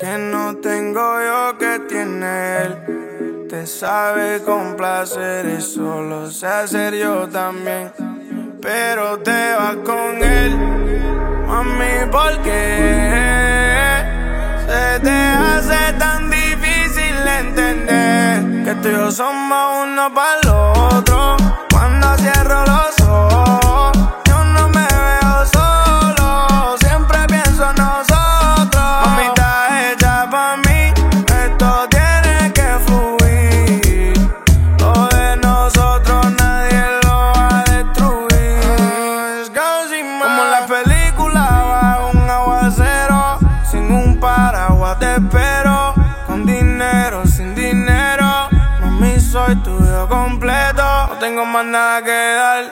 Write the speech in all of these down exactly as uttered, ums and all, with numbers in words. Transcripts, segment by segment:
que no tengo yo que tiene él. Te sabe complacer, eso lo sé hacer yo también. Pero te vas con él, mami, ¿por qué se te hace tan difícil entender que tú y yo somos uno para el otro? Cuando cierro los ojos, yo no me veo solo, siempre pienso en nosotros. Mami, estás hecha pa' mí, esto tiene que fluir. Lo de nosotros nadie lo va a destruir. Como en la película, bajo un aguacero, sin un paraguas te espero. Con dinero, sin dinero, mami, soy tuyo completo. No tengo más nada que dar,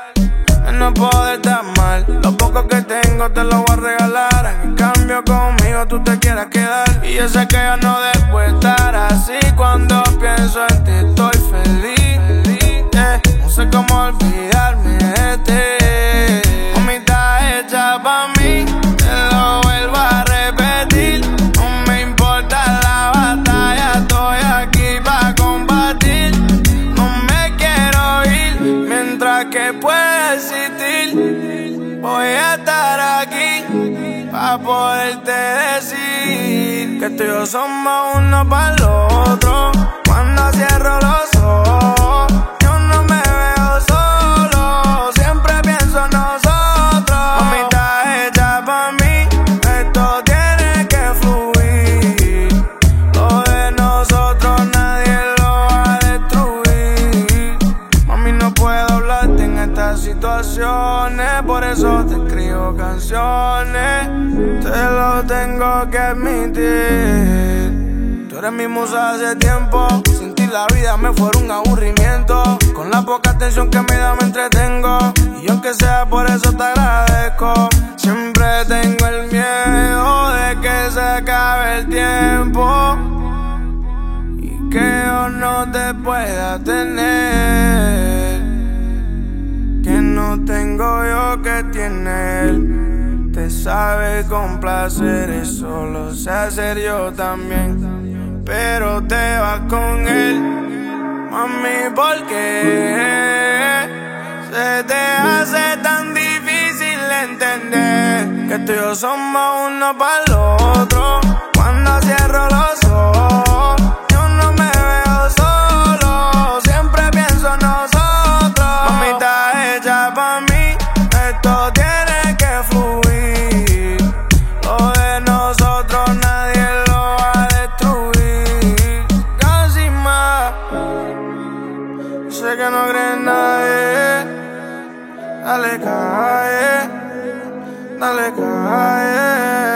no poderte amar. Lo poco que tengo te lo voy a regalar. En cambio conmigo tú te quieras quedar. Y yo sé que yo no debo estar así. Cuando pienso en ti estoy feliz, yeah. No sé cómo olvidarme de ti. Mami, estás hecha pa' mí, te lo vuelvo a repetir. No me importa la batalla, estoy aquí pa' combatir. No me quiero ir mientras que pueda existir. Voy a estar aquí pa' poderte decir que tú y yo somos uno para el otro. Cuando cierro los ojos, yo no me veo solo, siempre pienso en nosotros. Mami, estás hecha pa' mí, esto tiene que fluir. Lo de nosotros nadie lo va a destruir. Mami, no puedo hablarte en estas situaciones, por eso te escribo canciones. Te lo tengo que admitir. Tú eres mi musa hace tiempo. Sin ti la vida me fuera un aburrimiento. Con la poca atención que me da me entretengo. Y aunque sea por eso te agradezco. Siempre tengo el miedo de que se acabe el tiempo y que yo no te pueda tener. Que no tengo yo que tiene él. Te sabe complacer, eso lo sé hacer yo también. Pero te vas con él, mami, ¿por qué se te hace tan difícil entender que tú y yo somos uno para el otro? Cuando cierro los ojos, yo no me veo solo, siempre pienso en nosotros. Mami, estás hecha pa' mí, esto tiene que fluir. Lo de nosotros nadie lo va a destruir. Casi más, sé que no crees en nadie. Dale calle, dale calle.